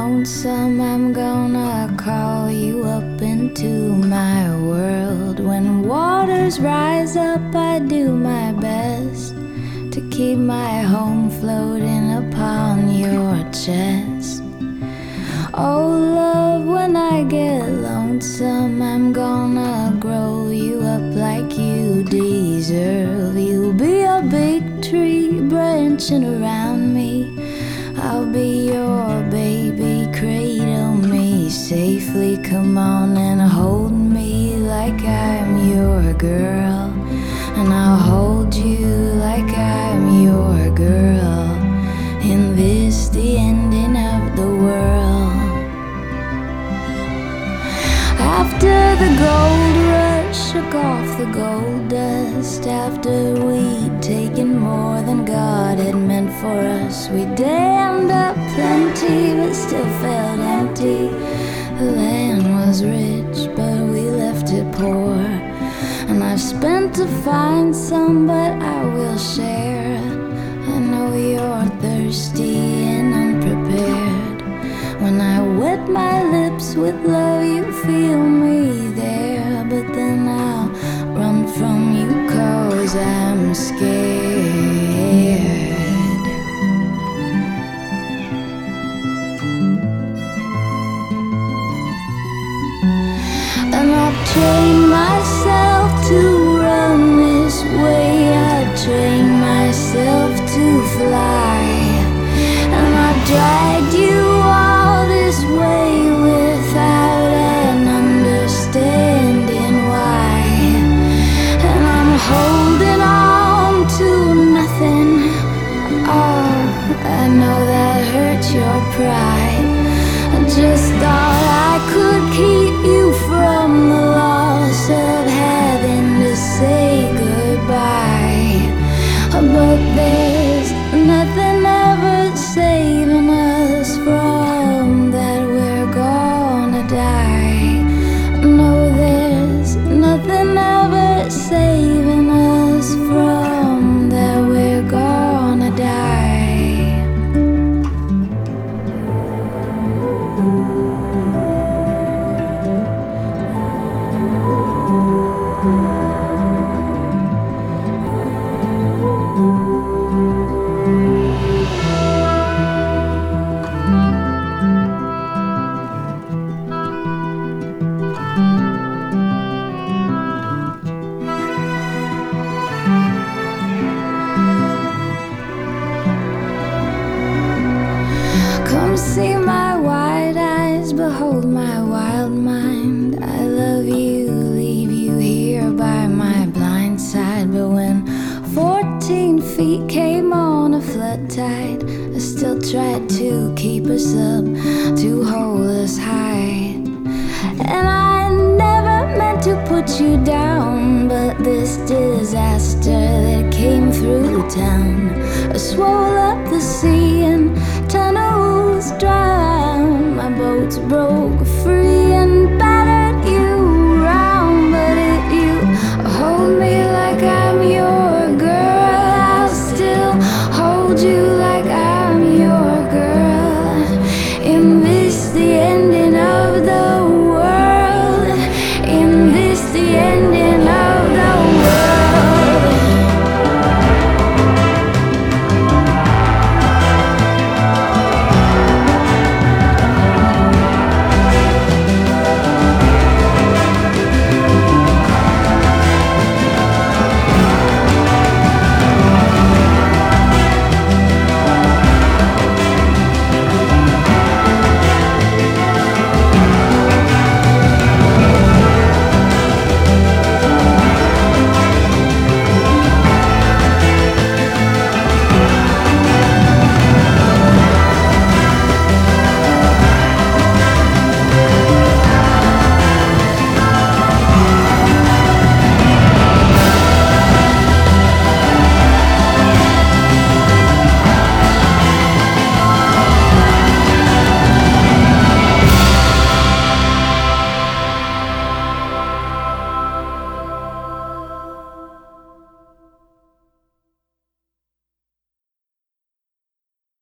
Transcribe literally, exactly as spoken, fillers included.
lonesome, I'm gonna call you up into my world. When waters rise up, I do my best to keep my home floating upon your chest. Oh love, when I get lonesome, I'm gonna grow you up like you deserve. You'll be a big tree branching around me. I'll be your baby, cradle me safely. Come on and hold me like I'm your girl, and I'll hold you like I'm your girl. In this, the ending of the world. After the gold rush shook off the gold dust, after we'd taken more than God had meant for us, we dammed up plenty but still felt empty. The land was rich but we left it poor, and I've spent to find some but I will share. I know you're thirsty and unprepared. When I wet my lips with love, you feel me there, but then I'll run from you 'cause I'm scared. And I've trained myself to run this way, I've trained myself to fly, and I've dragged you all this way without an understanding why. And I'm holding on to nothing. Oh, I know that hurts your pride. I just thought I could keep you from the loss of having to say goodbye, but there's nothing ever saving us from that we're gonna die. No, there's nothing ever saving us from that we're gonna die. Come see my wide eyes, behold my wild mind. I love you, leave you here by my blind side. But when fourteen feet came on a flood tide, I still tried to keep us up, to hold us high. And I never meant to put you down, but this disaster that came through town swole up the sea and tunnels drowned. My boat's broke,